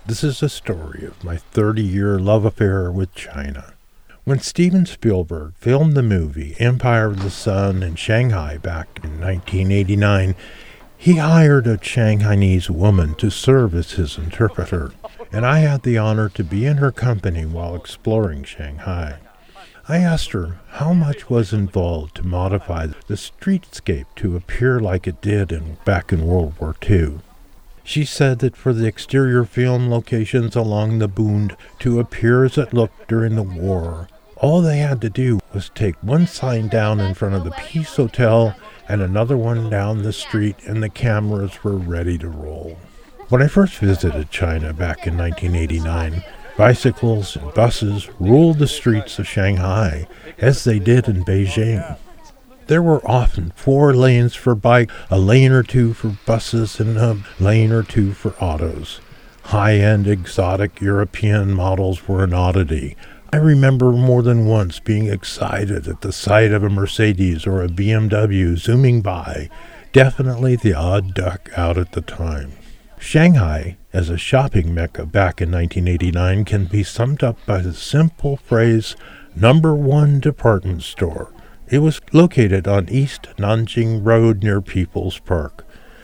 This is a story of my 30-year love affair with China. When Steven Spielberg filmed the movie Empire of the Sun in Shanghai back in 1989, he hired a Shanghainese woman to serve as his interpreter, and I had the honor to be in her company while exploring Shanghai. I asked her how much was involved to modify the streetscape to appear like it did back in World War II. She said that for the exterior film locations along the Bund to appear as it looked during the war, all they had to do was take one sign down in front of the Peace Hotel and another one down the street, and the cameras were ready to roll. When I first visited China back in 1989, bicycles and buses ruled the streets of Shanghai, as they did in Beijing. There were often 4 lanes for bikes, a lane or 2 for buses, and a lane or 2 for autos. High-end exotic European models were an oddity. I remember more than once being excited at the sight of a Mercedes or a BMW zooming by, definitely the odd duck out at the time. Shanghai, as a shopping mecca back in 1989, can be summed up by the simple phrase, "number one department store." It was located on East Nanjing Road near People's Park.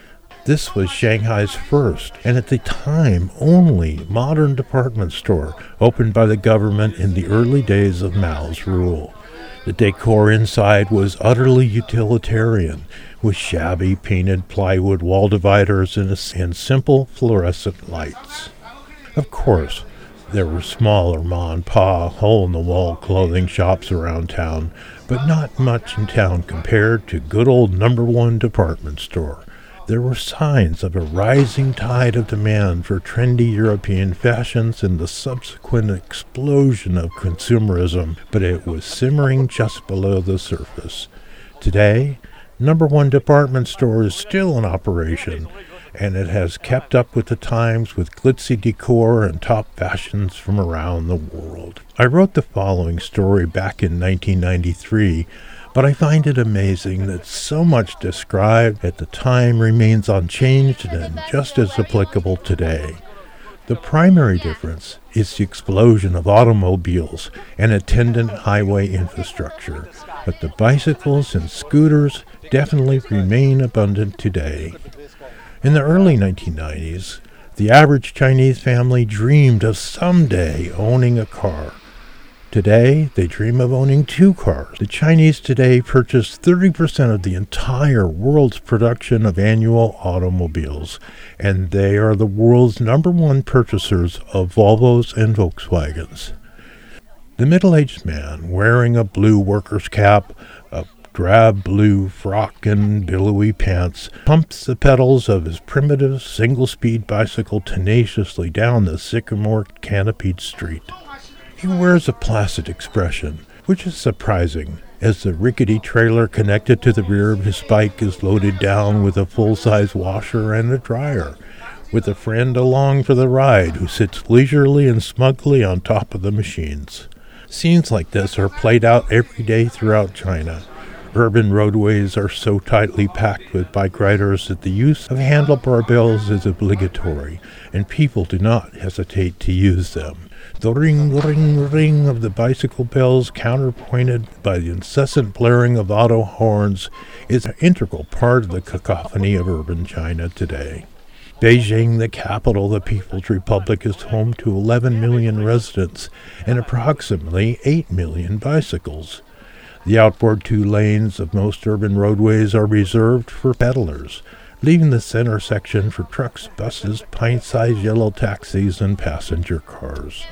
This was Shanghai's first, and at the time only, modern department store opened by the government in the early days of Mao's rule. The decor inside was utterly utilitarian, with shabby painted plywood wall dividers and simple fluorescent lights. Of course, there were smaller ma-and-pa, hole-in-the-wall clothing shops around town, but not much in town compared to good old number one department store. There were signs of a rising tide of demand for trendy European fashions and the subsequent explosion of consumerism, but it was simmering just below the surface. Today, number one department store is still in operation, and it has kept up with the times with glitzy decor and top fashions from around the world. I wrote the following story back in 1993, but I find it amazing that so much described at the time remains unchanged and just as applicable today. The primary difference is the explosion of automobiles and attendant highway infrastructure, but the bicycles and scooters definitely remain abundant today. In the early 1990s, the average Chinese family dreamed of someday owning a car. Today, they dream of owning 2 cars. The Chinese today purchase 30% of the entire world's production of annual automobiles, and they are the world's number one purchasers of Volvos and Volkswagens. The middle-aged man, wearing a blue worker's cap, a drab blue frock and billowy pants, pumps the pedals of his primitive single-speed bicycle tenaciously down the sycamore-canopied street. He wears a placid expression, which is surprising, as the rickety trailer connected to the rear of his bike is loaded down with a full-size washer and a dryer, with a friend along for the ride who sits leisurely and smugly on top of the machines. Scenes like this are played out every day throughout China. Urban roadways are so tightly packed with bike riders that the use of handlebar bells is obligatory, and people do not hesitate to use them. The ring, ring, ring of the bicycle bells, counterpointed by the incessant blaring of auto horns, is an integral part of the cacophony of urban China today. Beijing, the capital of the People's Republic, is home to 11 million residents and approximately 8 million bicycles. The outboard 2 lanes of most urban roadways are reserved for peddlers, leaving the center section for trucks, buses, pint-sized yellow taxis, and passenger cars.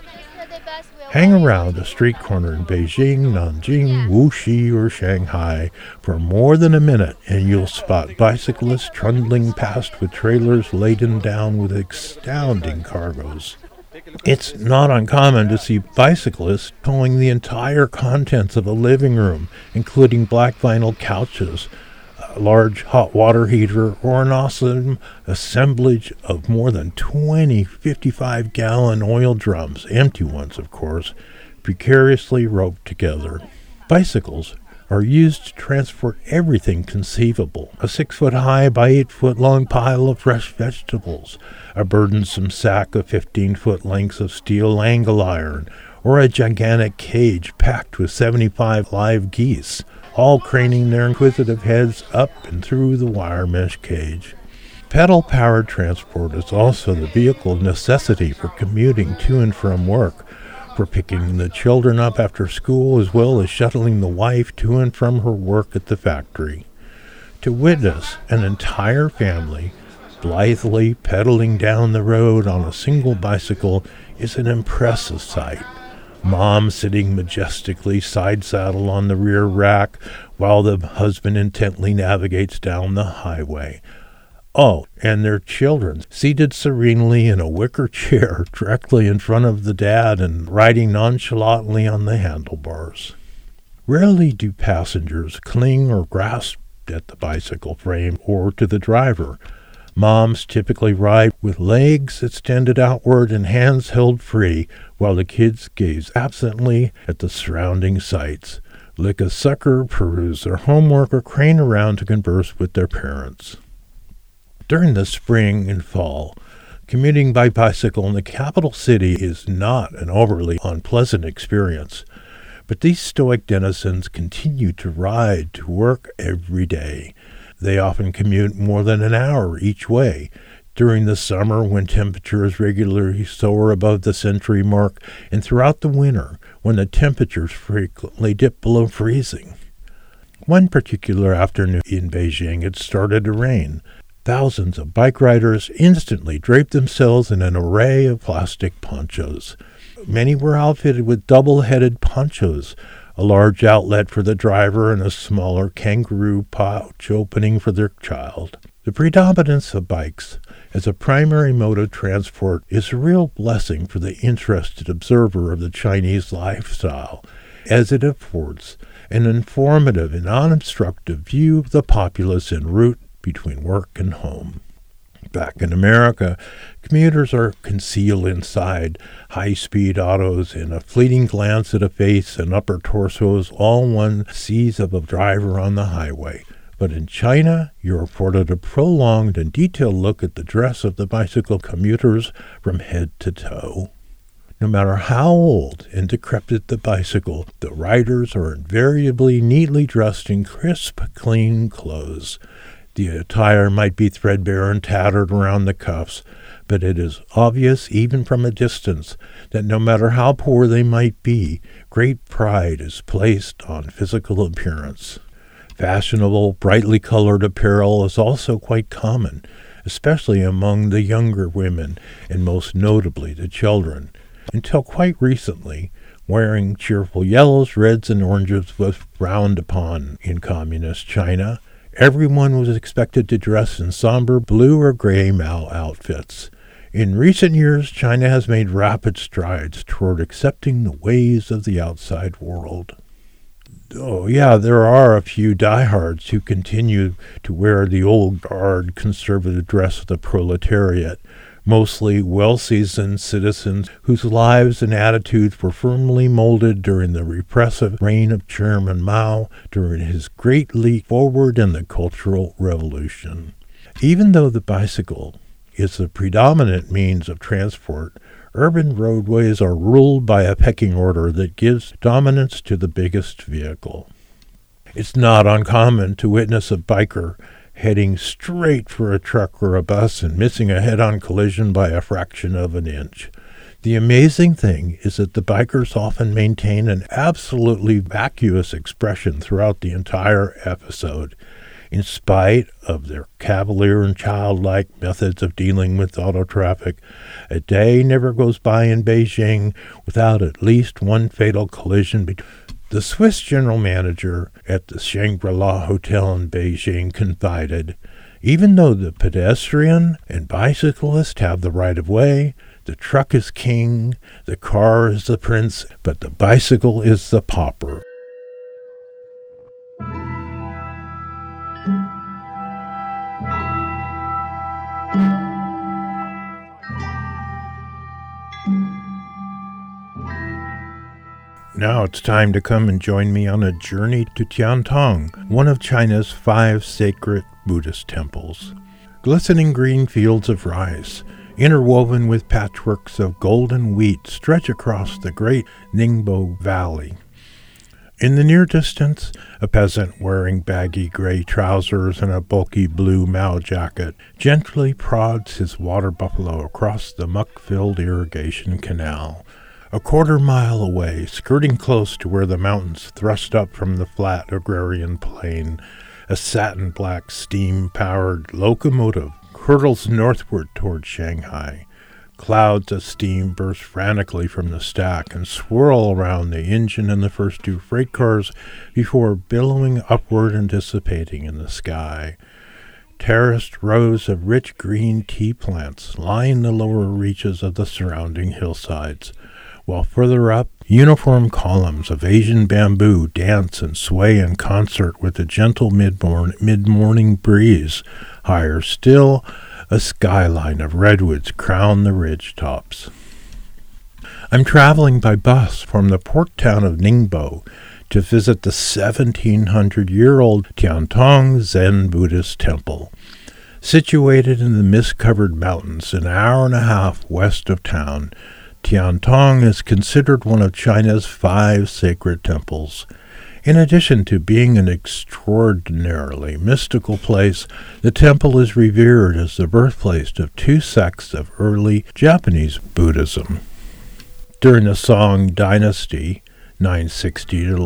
Hang around a street corner in Beijing, Nanjing, Wuxi, or Shanghai for more than a minute, and you'll spot bicyclists trundling past with trailers laden down with astounding cargoes. It's not uncommon to see bicyclists towing the entire contents of a living room, including black vinyl couches, a large hot water heater, or an awesome assemblage of more than 20 55-gallon oil drums, empty ones of course, precariously roped together. Bicycles are used to transport everything conceivable. A 6-foot-high by 8-foot-long pile of fresh vegetables, a burdensome sack of 15-foot lengths of steel angle iron, or a gigantic cage packed with 75 live geese, all craning their inquisitive heads up and through the wire mesh cage. Pedal-powered transport is also the vehicle necessity for commuting to and from work, for picking the children up after school, as well as shuttling the wife to and from her work at the factory. To witness an entire family blithely pedaling down the road on a single bicycle is an impressive sight. Mom sitting majestically side-saddle on the rear rack while the husband intently navigates down the highway. Oh, and their children, seated serenely in a wicker chair directly in front of the dad and riding nonchalantly on the handlebars. Rarely do passengers cling or grasp at the bicycle frame or to the driver. Moms typically ride with legs extended outward and hands held free, while the kids gaze absently at the surrounding sights, lick a sucker, peruse their homework, or crane around to converse with their parents. During the spring and fall, commuting by bicycle in the capital city is not an overly unpleasant experience, but these stoic denizens continue to ride to work every day. They often commute more than an hour each way. During the summer, when temperatures regularly soar above the century mark, and throughout the winter, when the temperatures frequently dip below freezing. One particular afternoon in Beijing, it started to rain. Thousands of bike riders instantly draped themselves in an array of plastic ponchos. Many were outfitted with double-headed ponchos, a large outlet for the driver and a smaller kangaroo pouch opening for their child. The predominance of bikes as a primary mode of transport is a real blessing for the interested observer of the Chinese lifestyle, as it affords an informative and unobstructed view of the populace en route between work and home. Back in America, commuters are concealed inside high-speed autos, and a fleeting glance at a face and upper torso is all one sees of a driver on the highway. But in China, you're afforded a prolonged and detailed look at the dress of the bicycle commuters from head to toe. No matter how old and decrepit the bicycle, the riders are invariably neatly dressed in crisp, clean clothes. The attire might be threadbare and tattered around the cuffs, but it is obvious even from a distance that no matter how poor they might be, great pride is placed on physical appearance. Fashionable, brightly colored apparel is also quite common, especially among the younger women and most notably the children. Until quite recently, wearing cheerful yellows, reds, and oranges was frowned upon in communist China. Everyone was expected to dress in somber blue or gray Mao outfits. In recent years, China has made rapid strides toward accepting the ways of the outside world. Oh yeah, there are a few diehards who continue to wear the old guard conservative dress of the proletariat, mostly well-seasoned citizens whose lives and attitudes were firmly molded during the repressive reign of Chairman Mao during his great leap forward in the Cultural Revolution. Even though the bicycle is the predominant means of transport, urban roadways are ruled by a pecking order that gives dominance to the biggest vehicle. It's not uncommon to witness a biker heading straight for a truck or a bus and missing a head-on collision by a fraction of an inch. The amazing thing is that the bikers often maintain an absolutely vacuous expression throughout the entire episode, in spite of their cavalier and childlike methods of dealing with auto traffic. A day never goes by in Beijing without at least one fatal collision between. The Swiss general manager at the Shangri-La Hotel in Beijing confided, "Even though the pedestrian and bicyclist have the right of way, the truck is king, the car is the prince, but the bicycle is the pauper." Now it's time to come and join me on a journey to Tiantong, one of China's 5 sacred Buddhist temples. Glistening green fields of rice, interwoven with patchworks of golden wheat, stretch across the great Ningbo Valley. In the near distance, a peasant wearing baggy gray trousers and a bulky blue Mao jacket gently prods his water buffalo across the muck-filled irrigation canal. A quarter-mile away, skirting close to where the mountains thrust up from the flat agrarian plain, a satin-black steam-powered locomotive hurtles northward toward Shanghai. Clouds of steam burst frantically from the stack and swirl around the engine and the first 2 freight cars before billowing upward and dissipating in the sky. Terraced rows of rich green tea plants line the lower reaches of the surrounding hillsides, while further up, uniform columns of Asian bamboo dance and sway in concert with the gentle mid-morning breeze. Higher still, a skyline of redwoods crown the ridge tops. I'm traveling by bus from the port town of Ningbo to visit the 1,700-year-old Tiantong Zen Buddhist temple. Situated in the mist-covered mountains an hour and a half west of town, Tiantong is considered one of China's 5 sacred temples. In addition to being an extraordinarily mystical place, the temple is revered as the birthplace of 2 sects of early Japanese Buddhism. During the Song Dynasty, 960 to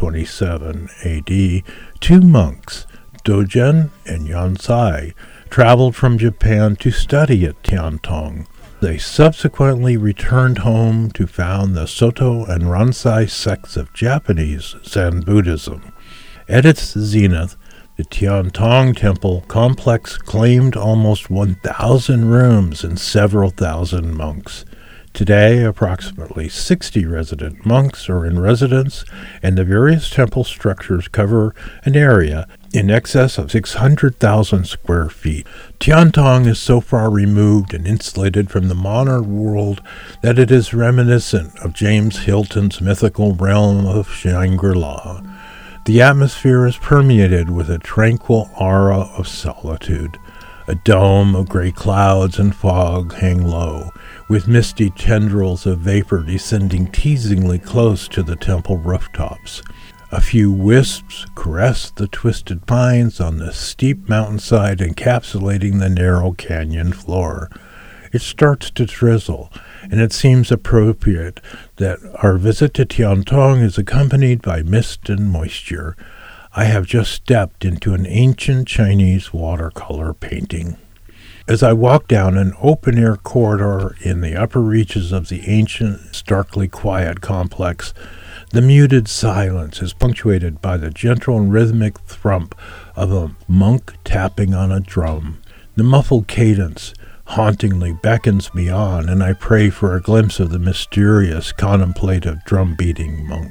1127 A.D., 2 monks, Dogen and Yansai, traveled from Japan to study at Tiantong. They subsequently returned home to found the Soto and Ransai sects of Japanese Zen Buddhism. At its zenith, the Tiantong Temple complex claimed almost 1,000 rooms and several thousand monks. Today, approximately 60 resident monks are in residence, and the various temple structures cover an area in excess of 600,000 square feet. Tiantong is so far removed and insulated from the modern world that it is reminiscent of James Hilton's mythical realm of Shangri-La. The atmosphere is permeated with a tranquil aura of solitude. A dome of gray clouds and fog hang low, with misty tendrils of vapor descending teasingly close to the temple rooftops. A few wisps caress the twisted pines on the steep mountainside encapsulating the narrow canyon floor. It starts to drizzle, and it seems appropriate that our visit to Tiantong is accompanied by mist and moisture. I have just stepped into an ancient Chinese watercolor painting. As I walk down an open-air corridor in the upper reaches of the ancient, starkly quiet complex, the muted silence is punctuated by the gentle and rhythmic thump of a monk tapping on a drum. The muffled cadence hauntingly beckons me on, and I pray for a glimpse of the mysterious, contemplative, drum-beating monk.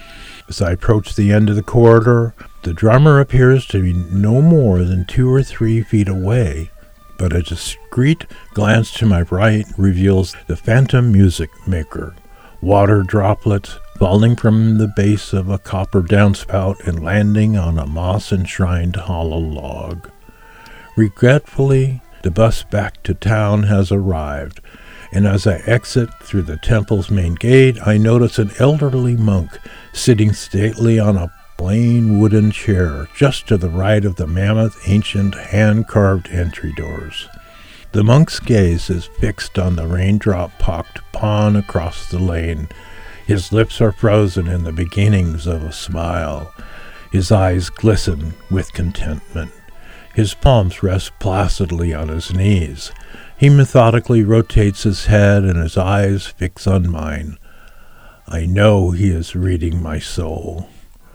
As I approach the end of the corridor, the drummer appears to be no more than 2 or 3 feet away, but a discreet glance to my right reveals the phantom music maker, water droplets falling from the base of a copper downspout and landing on a moss-enshrined hollow log. Regretfully, the bus back to town has arrived, and as I exit through the temple's main gate, I notice an elderly monk sitting stately on a plain wooden chair just to the right of the mammoth ancient hand-carved entry doors. The monk's gaze is fixed on the raindrop-pocked pond across the lane. His lips are frozen in the beginnings of a smile. His eyes glisten with contentment. His palms rest placidly on his knees. He methodically rotates his head and his eyes fix on mine. I know he is reading my soul.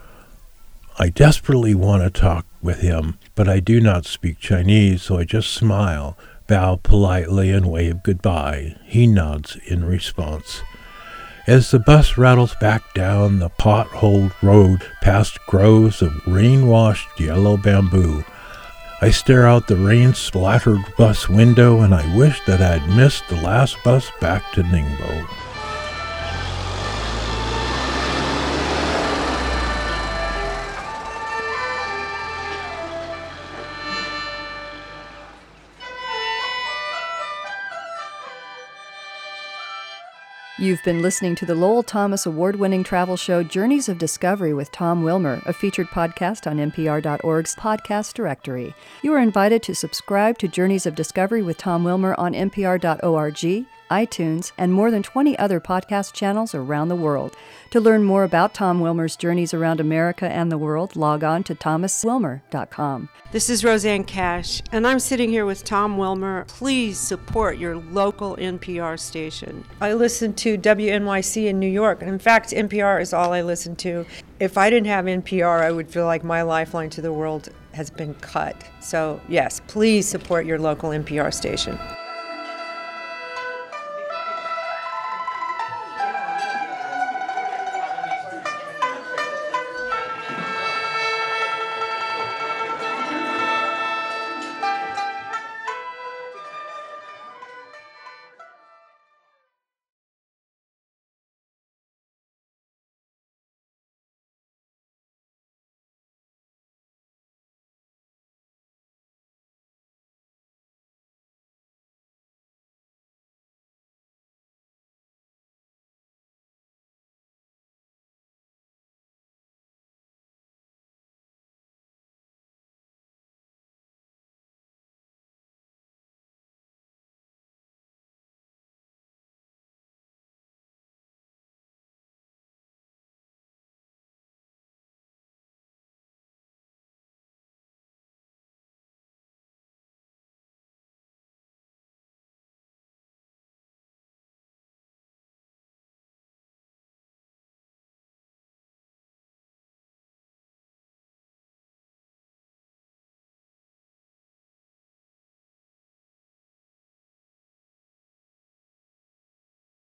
I desperately want to talk with him, but I do not speak Chinese, so I just smile, bow politely, and wave goodbye. He nods in response. As the bus rattles back down the potholed road past groves of rain-washed yellow bamboo, I stare out the rain-splattered bus window, and I wish that I had missed the last bus back to Ningbo. You've been listening to the Lowell Thomas award-winning travel show Journeys of Discovery with Tom Wilmer, a featured podcast on NPR.org's podcast directory. You are invited to subscribe to Journeys of Discovery with Tom Wilmer on NPR.org, iTunes, and more than 20 other podcast channels around the world. To learn more about Tom Wilmer's journeys around America and the world, log on to thomaswilmer.com. This is Roseanne Cash, and I'm sitting here with Tom Wilmer. Please support your local NPR station. I listen to WNYC in New York, and in fact, NPR is all I listen to. If I didn't have NPR, I would feel like my lifeline to the world has been cut. So yes, please support your local NPR station.